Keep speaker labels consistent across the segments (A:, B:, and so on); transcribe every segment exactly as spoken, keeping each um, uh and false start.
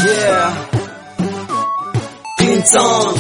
A: Yeah. Clinton.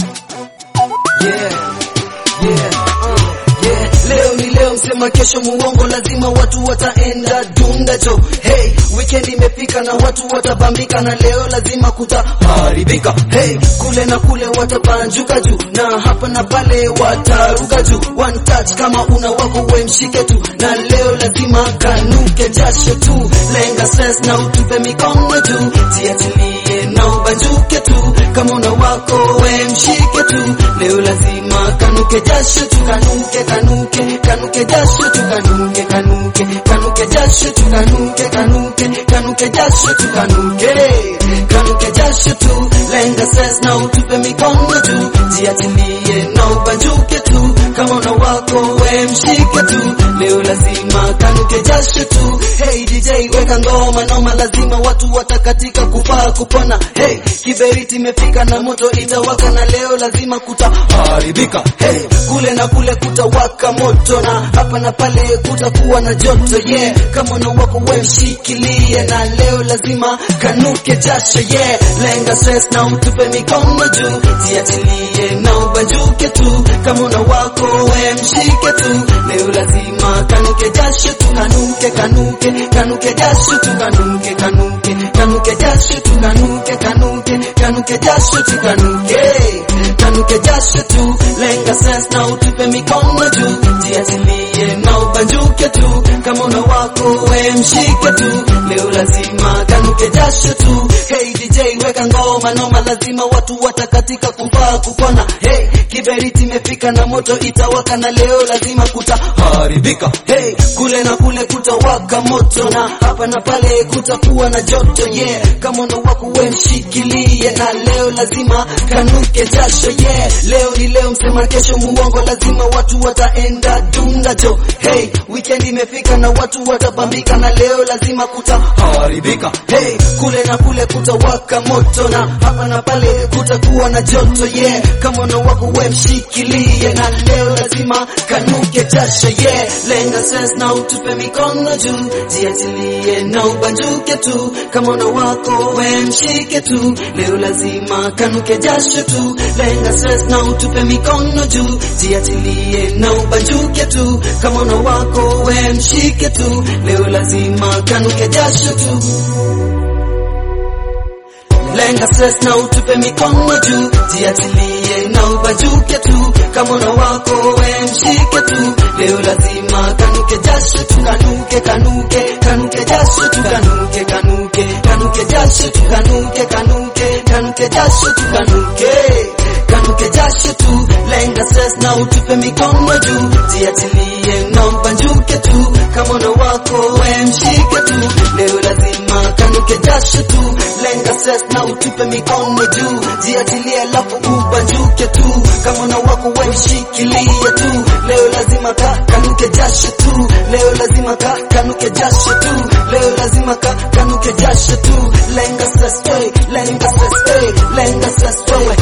A: Yeah. Yeah. Uh. Yeah. Leo ni leo, msema kesho muongo, lazima watu wataenda dunda jo. Hey, weekend imefika na watu watabambika, na leo lazima kutaharibika. Hey, kule na kule watapanjuka juu, na hapa na pale wataruka juu. One touch kama una wako we mshike tu, na leo lazima kanuke jasho tu. Lenga stress na utupe mikono juu, jiachilie na ubanjuke tu. Kama una wako we mshike tu, leo lazima kanuke jasho tu. Kanuke, kanuke, kanuke jasho tu. Kanuke, kanuke, kanuke jasho tu. Kanuke, kanuke, kanuke jasho tu. Kanuke, kanuke jasho tu. Lenga stress na utupe mikono juu, jiachilie na ubanjuke tu. Kama una wako we mshike tu, leo lazima kanuke jasho tu. Hey D J weka ngoma noma, lazima watu watakatika kufaa kupona. Hey, kiberiti imefika na moto itawaka, na leo lazima kutaharibika. Hey, kule na kule kutawaka moto, na hapa na pale kutakuwa na joto. Yeah, kama una wako we mshikilie, na leo lazima kanuke jasho. Yeah, lenga stress na utupe mikono juu, jiachilie na ubanjuke tu. Kama una wako we mshike tu, leo lazima kanuke jasho tu. Kanuke, kanuke, kanuke jasho tu. Kanuke, kanuke, kanuke jasho tu. Kanuke, kanuke, kanuke jasho tu. Kanuke, kanuke jasho tu. Lenga stress na utupe mikono juu, jiachilie na ubanjuke tu. Kama una wako we mshike tu, leo lazima kanuke jasho tu. Hey D J weka ngoma noma, lazima watu watakatika kufaa kupona. Hey, kiberiti imefika na moto itawaka, na leo lazima kutaharibika. Hey, kule na kule kutawaka moto, na hapa na pale kutakuwa na joto. Yeah, kama una wako we mshikilie, na leo lazima kanuke jasho. Yeah, leo ni leo, msema kesho muongo, lazima watu wataenda dunga jo. Hey, weekend imefika na watu watabambika, na leo lazima kutaharibika. Hey, kule na kule kutawaka moto, na hapa na pale kutakuwa na joto. Yeah, kama una wako we mshikilie, na leo lazima kanuke jasho. Yeah, lenga stress na utupe mikono juu, jiachilie na ubanjuke tu. Kama una wako we mshike tu, leo lazima kanuke jasho tu. Lenga stress na utupe mikono juu, jiachilie na ubanjuke tu. Kama una wako we mshike tu, leo lazima kanuke jasho tu. Lenga stress na utupe mikono juu, jiachilie na ubanjuke tu. Kama una wako we mshike tu, leo lazima kanuke jasho tu. Kanuke, kanuke, kanuke jasho tu. Kanuke, kanuke, kanuke jasho tu. Kanuke, kanuke, kanuke jasho tu. Kanuke, kanuke jasho tu. Lenga stress na utupe mikono juu, jiachilie na ubanjuke tu. Kama una wako we mshike tu, leo lazima kanuke jasho tu. Lenga stress na utupe mikono juu, jiachilie lafu ubanjuke tu. Kama una wako we mshikilie tu, leo lazima ka kanuke jasho tu. Leo lazima ka kanuke jasho tu. Leo lazima ka kanuke jasho tu. Lenga stress, hey, lenga stress, hey, lenga stress, hey.